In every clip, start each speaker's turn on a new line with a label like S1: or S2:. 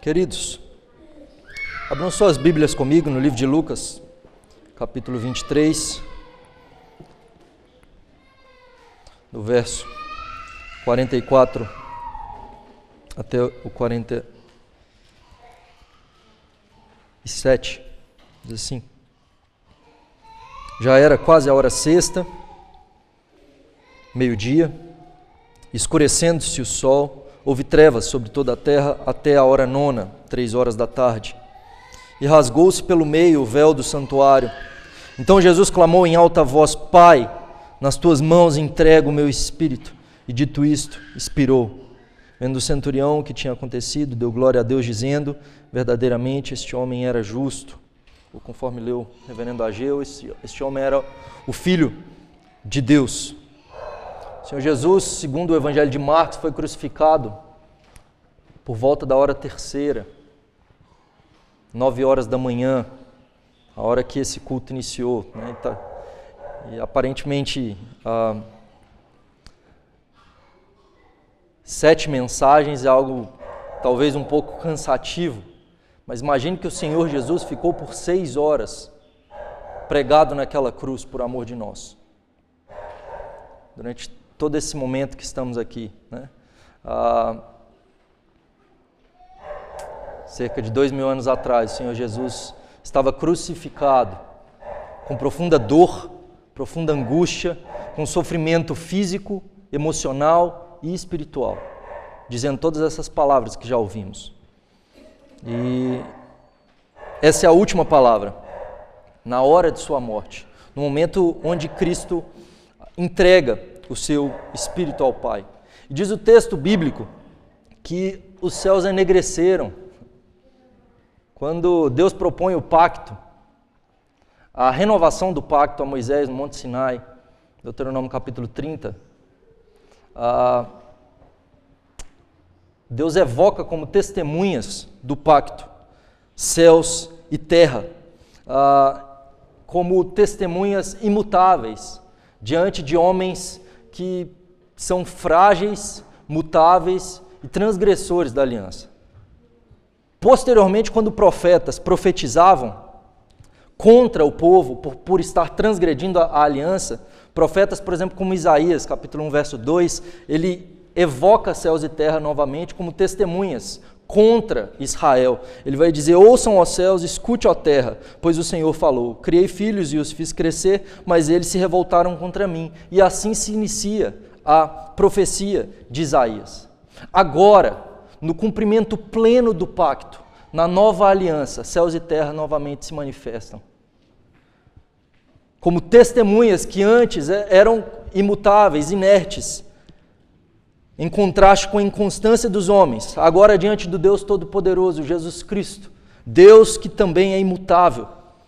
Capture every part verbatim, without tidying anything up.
S1: Queridos, abram suas Bíblias comigo no livro de Lucas, capítulo vinte e três, do verso quarenta e quatro até o quarenta e sete, diz assim: já era quase a hora sexta, meio-dia, escurecendo-se o sol, houve trevas sobre toda a terra até a hora nona, três horas da tarde, e rasgou-se pelo meio o véu do santuário. Então Jesus clamou em alta voz: Pai, nas tuas mãos entrego o meu espírito. E dito isto, expirou. Vendo o centurião o que tinha acontecido, deu glória a Deus, dizendo: verdadeiramente este homem era justo. Ou conforme leu o reverendo Ageu, este, este homem era o Filho de Deus. O Senhor Jesus, segundo o Evangelho de Marcos, foi crucificado por volta da hora terceira, nove horas da manhã, a hora que esse culto iniciou, né? E, tá, e aparentemente ah, sete mensagens é algo talvez um pouco cansativo, mas imagine que o Senhor Jesus ficou por seis horas pregado naquela cruz por amor de nós. Durante todo esse momento que estamos aqui, né? Ah, cerca de dois mil anos atrás, o Senhor Jesus estava crucificado, com profunda dor, profunda angústia, com sofrimento físico, emocional e espiritual, dizendo todas essas palavras que já ouvimos. E essa é a última palavra, na hora de sua morte, no momento onde Cristo entrega o seu Espírito ao Pai. E diz o texto bíblico que os céus enegreceram. Quando Deus propõe o pacto, a renovação do pacto a Moisés no Monte Sinai, Deuteronômio capítulo trinta, ah, Deus evoca como testemunhas do pacto céus e terra, ah, como testemunhas imutáveis diante de homens que são frágeis, mutáveis e transgressores da aliança. Posteriormente, quando profetas profetizavam contra o povo por, por estar transgredindo a, a aliança, profetas, por exemplo, como Isaías, capítulo um, verso dois, ele evoca céus e terra novamente como testemunhas contra Israel. Ele vai dizer: ouçam, ó céus, escute, ó terra, pois o Senhor falou, criei filhos e os fiz crescer, mas eles se revoltaram contra mim. E assim se inicia a profecia de Isaías. Agora, no cumprimento pleno do pacto, na nova aliança, céus e terra novamente se manifestam como testemunhas que antes eram imutáveis, inertes, em contraste com a inconstância dos homens, agora diante do Deus Todo-Poderoso, Jesus Cristo, Deus que também é imutável,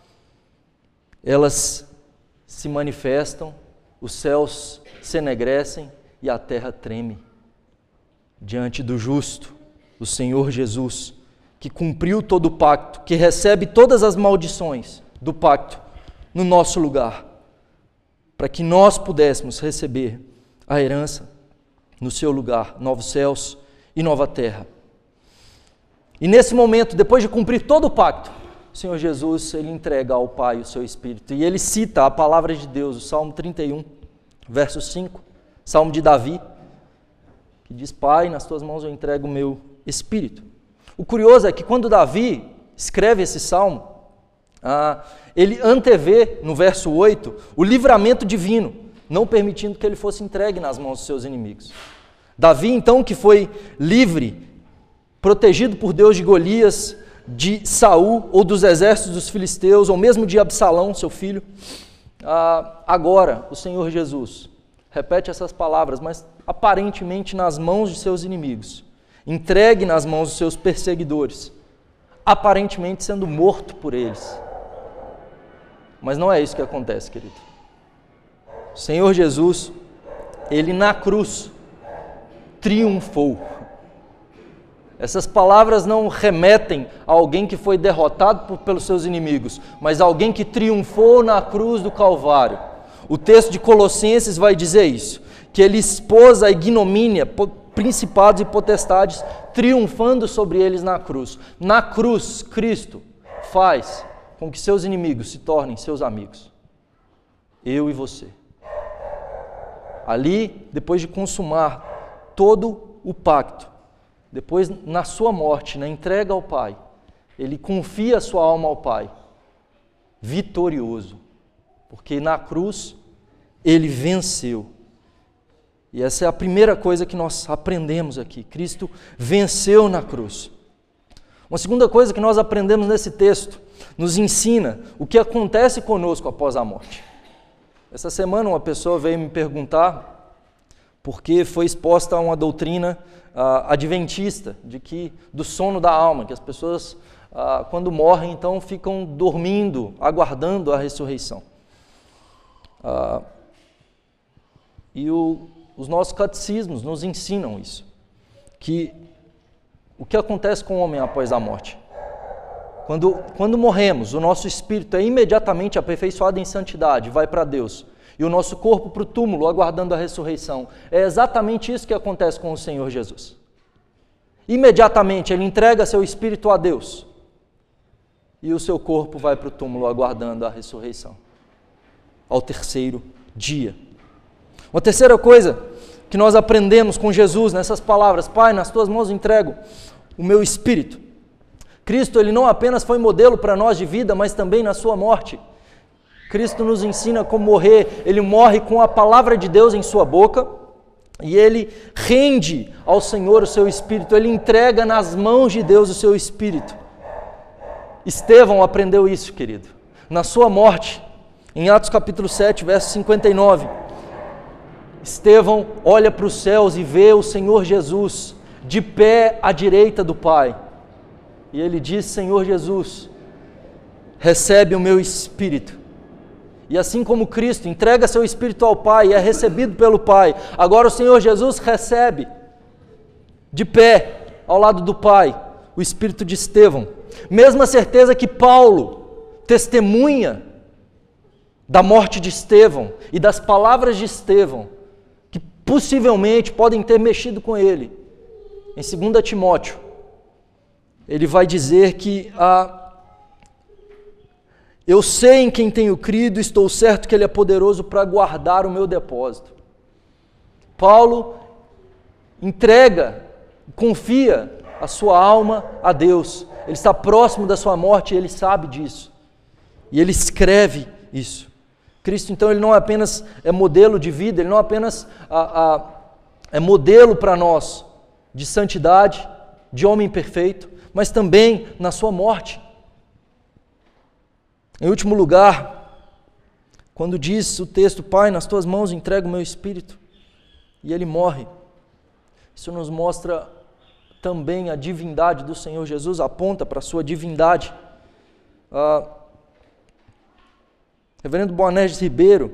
S1: elas se manifestam, os céus se enegrecem e a terra treme diante do justo, o Senhor Jesus, que cumpriu todo o pacto, que recebe todas as maldições do pacto no nosso lugar, para que nós pudéssemos receber a herança no seu lugar, novos céus e nova terra. E nesse momento, depois de cumprir todo o pacto, o Senhor Jesus, ele entrega ao Pai o seu Espírito, e ele cita a palavra de Deus, o Salmo trinta e um, verso cinco, Salmo de Davi, que diz: Pai, nas tuas mãos eu entrego o meu Espírito. O curioso é que quando Davi escreve esse Salmo, ah, ele antevê, no verso oito, o livramento divino, não permitindo que ele fosse entregue nas mãos dos seus inimigos. Davi, então, que foi livre, protegido por Deus de Golias, de Saul, ou dos exércitos dos filisteus, ou mesmo de Absalão, seu filho, ah, agora o Senhor Jesus repete essas palavras, mas aparentemente nas mãos de seus inimigos, entregue nas mãos dos seus perseguidores, aparentemente sendo morto por eles. Mas não é isso que acontece, querido. O Senhor Jesus, ele na cruz triunfou. Essas palavras não remetem a alguém que foi derrotado por, pelos seus inimigos, mas a alguém que triunfou na cruz do Calvário. O texto de Colossenses vai dizer isso, que ele expôs a ignomínia, principados e potestades, triunfando sobre eles na cruz. Na cruz, Cristo faz com que seus inimigos se tornem seus amigos. Eu e você. Ali, depois de consumar todo o pacto, depois na sua morte, na entrega ao Pai, ele confia a sua alma ao Pai, vitorioso, porque na cruz ele venceu. E essa é a primeira coisa que nós aprendemos aqui. Cristo venceu na cruz. Uma segunda coisa que nós aprendemos nesse texto, nos ensina o que acontece conosco após a morte. Essa semana uma pessoa veio me perguntar porque foi exposta a uma doutrina uh, adventista, de que, do sono da alma, que as pessoas, uh, quando morrem, então ficam dormindo, aguardando a ressurreição. Uh, e o Os nossos catecismos nos ensinam isso, que o que acontece com o homem após a morte? Quando, quando morremos, o nosso espírito é imediatamente aperfeiçoado em santidade, vai para Deus, e o nosso corpo para o túmulo, aguardando a ressurreição. É exatamente isso que acontece com o Senhor Jesus. Imediatamente ele entrega seu espírito a Deus, e o seu corpo vai para o túmulo, aguardando a ressurreição, ao terceiro dia. Uma terceira coisa que nós aprendemos com Jesus nessas palavras: Pai, nas tuas mãos entrego o meu espírito. Cristo, ele não apenas foi modelo para nós de vida, mas também na sua morte. Cristo nos ensina como morrer. Ele morre com a palavra de Deus em sua boca e ele rende ao Senhor o seu espírito. Ele entrega nas mãos de Deus o seu espírito. Estevão aprendeu isso, querido, na sua morte, em Atos capítulo sete, verso cinquenta e nove. Estevão olha para os céus e vê o Senhor Jesus de pé à direita do Pai. E ele diz: Senhor Jesus, recebe o meu espírito. E assim como Cristo entrega seu espírito ao Pai e é recebido pelo Pai, agora o Senhor Jesus recebe, de pé, ao lado do Pai, o espírito de Estevão. Mesma certeza que Paulo testemunha da morte de Estevão e das palavras de Estevão, possivelmente podem ter mexido com ele. Em Segunda Timóteo, ele vai dizer que ah, eu sei em quem tenho crido, estou certo que ele é poderoso para guardar o meu depósito. Paulo entrega, confia a sua alma a Deus. Ele está próximo da sua morte e ele sabe disso. E ele escreve isso. Cristo, então, ele não apenas é modelo de vida, ele não apenas a, a, é modelo para nós de santidade, de homem perfeito, mas também na sua morte. Em último lugar, quando diz o texto: Pai, nas tuas mãos entrego o meu espírito, e ele morre, isso nos mostra também a divindade do Senhor Jesus, aponta para a sua divindade. Ah, Reverendo Boanerges Ribeiro,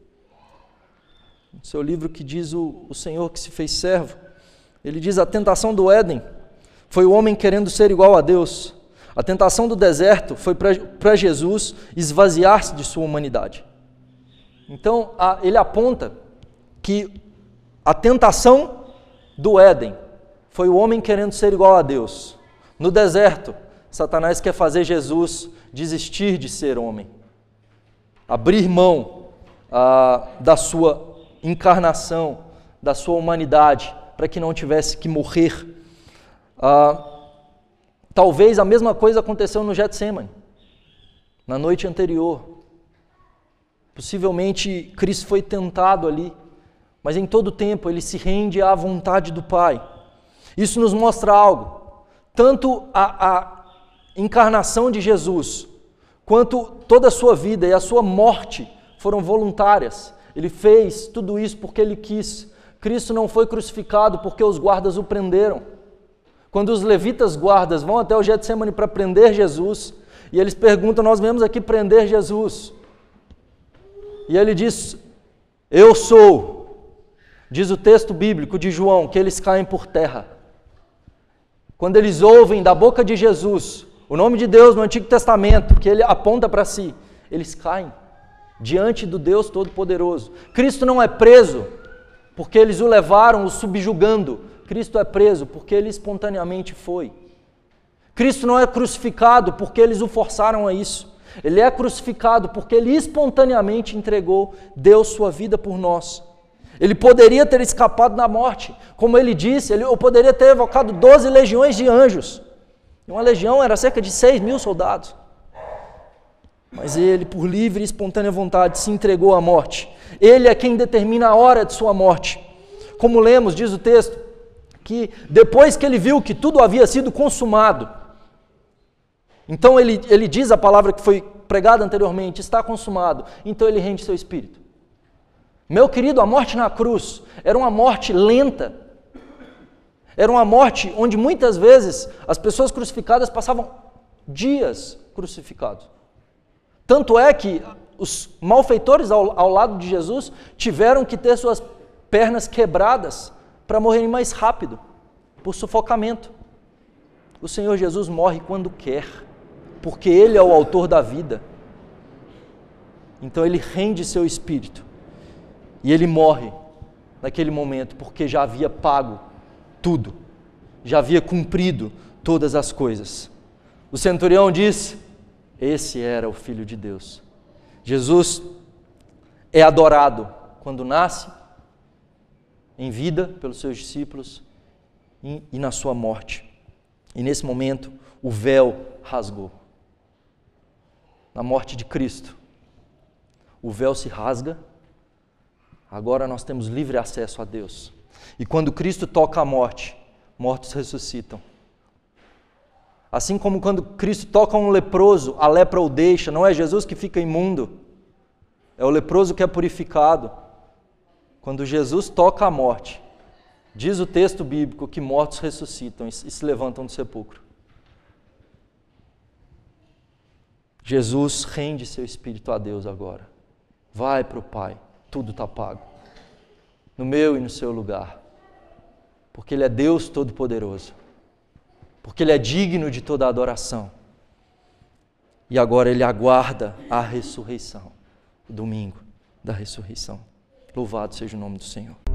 S1: no seu livro que diz o, o Senhor que se fez servo, ele diz: a tentação do Éden foi o homem querendo ser igual a Deus. A tentação do deserto foi para Jesus esvaziar-se de sua humanidade. Então, a, ele aponta que a tentação do Éden foi o homem querendo ser igual a Deus. No deserto, Satanás quer fazer Jesus desistir de ser homem, abrir mão ah, da sua encarnação, da sua humanidade, para que não tivesse que morrer. Ah, talvez a mesma coisa aconteceu no Getsemane, na noite anterior. Possivelmente Cristo foi tentado ali, mas em todo tempo ele se rende à vontade do Pai. Isso nos mostra algo: tanto a, a encarnação de Jesus, quanto toda a sua vida e a sua morte foram voluntárias. Ele fez tudo isso porque ele quis. Cristo não foi crucificado porque os guardas o prenderam. Quando os levitas guardas vão até o Getsemane para prender Jesus, e eles perguntam: nós viemos aqui prender Jesus. E ele diz: eu sou. Diz o texto bíblico de João que eles caem por terra. Quando eles ouvem da boca de Jesus o nome de Deus no Antigo Testamento, que ele aponta para si, eles caem diante do Deus Todo-Poderoso. Cristo não é preso porque eles o levaram, o subjugando. Cristo é preso porque ele espontaneamente foi. Cristo não é crucificado porque eles o forçaram a isso. Ele é crucificado porque ele espontaneamente entregou, deu sua vida por nós. Ele poderia ter escapado da morte. Como ele disse, ele poderia ter evocado doze legiões de anjos. Uma legião era cerca de seis mil soldados. Mas ele, por livre e espontânea vontade, se entregou à morte. Ele é quem determina a hora de sua morte. Como lemos, diz o texto, que depois que ele viu que tudo havia sido consumado, então ele, ele diz a palavra que foi pregada anteriormente, está consumado, então ele rende seu espírito. Meu querido, a morte na cruz era uma morte lenta, era uma morte onde muitas vezes as pessoas crucificadas passavam dias crucificados. Tanto é que os malfeitores ao, ao lado de Jesus tiveram que ter suas pernas quebradas para morrerem mais rápido, por sufocamento. O Senhor Jesus morre quando quer, porque Ele é o autor da vida. Então Ele rende seu espírito, e Ele morre naquele momento, porque já havia pago tudo, já havia cumprido todas as coisas. O centurião disse, esse era o Filho de Deus. Jesus é adorado quando nasce, em vida pelos seus discípulos e, e na sua morte. E nesse momento o véu rasgou. Na morte de Cristo, o véu se rasga, agora nós temos livre acesso a Deus. E quando Cristo toca a morte, mortos ressuscitam. Assim como quando Cristo toca um leproso, a lepra o deixa, não é Jesus que fica imundo, é o leproso que é purificado. Quando Jesus toca a morte, diz o texto bíblico que mortos ressuscitam e se levantam do sepulcro. Jesus rende seu espírito a Deus agora. Vai para o Pai, tudo está pago. No meu e no seu lugar. Porque Ele é Deus Todo-Poderoso. Porque Ele é digno de toda a adoração. E agora Ele aguarda a ressurreição. O domingo da ressurreição. Louvado seja o nome do Senhor.